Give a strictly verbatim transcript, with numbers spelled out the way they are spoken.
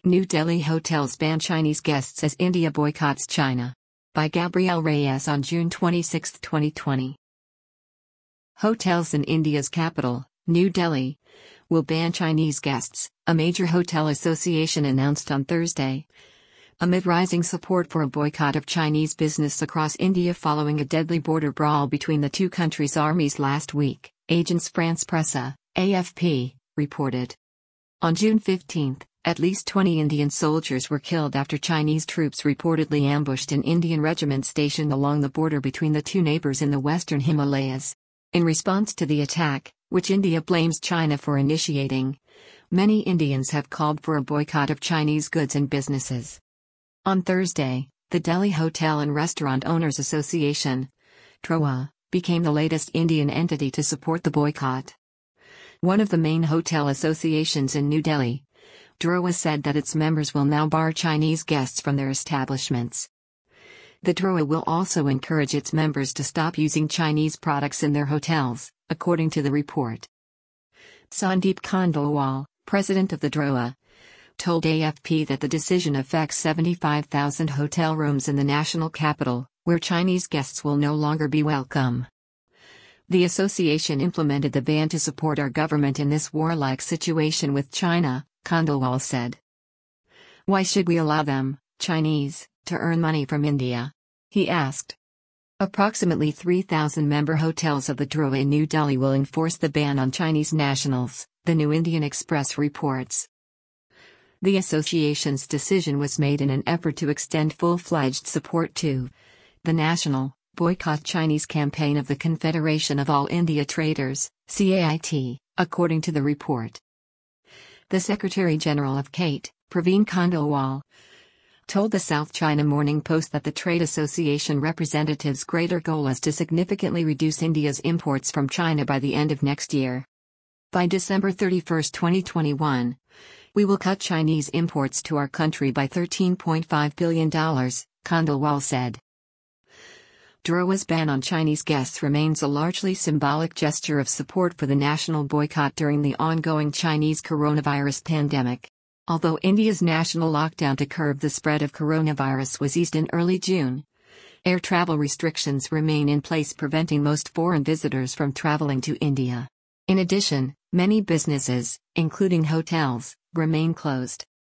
New Delhi hotels ban Chinese guests as India boycotts China. By Gabrielle Reyes on June twenty-sixth, twenty twenty. Hotels in India's capital, New Delhi, will ban Chinese guests, a major hotel association announced on Thursday, amid rising support for a boycott of Chinese business across India following a deadly border brawl between the two countries' armies last week, Agence France-Presse, A F P, reported. On June fifteenth, at least twenty Indian soldiers were killed after Chinese troops reportedly ambushed an Indian regiment stationed along the border between the two neighbors in the western Himalayas. In response to the attack, which India blames China for initiating, many Indians have called for a boycott of Chinese goods and businesses. On Thursday, the Delhi Hotel and Restaurant Owners Association, D R O A, became the latest Indian entity to support the boycott. One of the main hotel associations in New Delhi, D R O A said that its members will now bar Chinese guests from their establishments. The D R O A will also encourage its members to stop using Chinese products in their hotels, according to the report. Sandeep Khandelwal, president of the D R O A, told A F P that the decision affects seventy-five thousand hotel rooms in the national capital, where Chinese guests will no longer be welcome. The association implemented the ban to support our government in this warlike situation with China, Khandelwal said. Why should we allow them, Chinese, to earn money from India? He asked. Approximately three thousand member hotels of the D R O A in New Delhi will enforce the ban on Chinese nationals, the New Indian Express reports. The association's decision was made in an effort to extend full-fledged support to the National Boycott Chinese campaign of the Confederation of All India Traders, C A I T, according to the report. The Secretary-General of C A T, Praveen Khandelwal, told the South China Morning Post that the trade association representatives' greater goal is to significantly reduce India's imports from China by the end of next year. By December thirty-first, twenty twenty-one, we will cut Chinese imports to our country by thirteen point five billion dollars, Khandelwal said. D R O A's ban on Chinese guests remains a largely symbolic gesture of support for the national boycott during the ongoing Chinese coronavirus pandemic. Although India's national lockdown to curb the spread of coronavirus was eased in early June, air travel restrictions remain in place, preventing most foreign visitors from traveling to India. In addition, many businesses, including hotels, remain closed.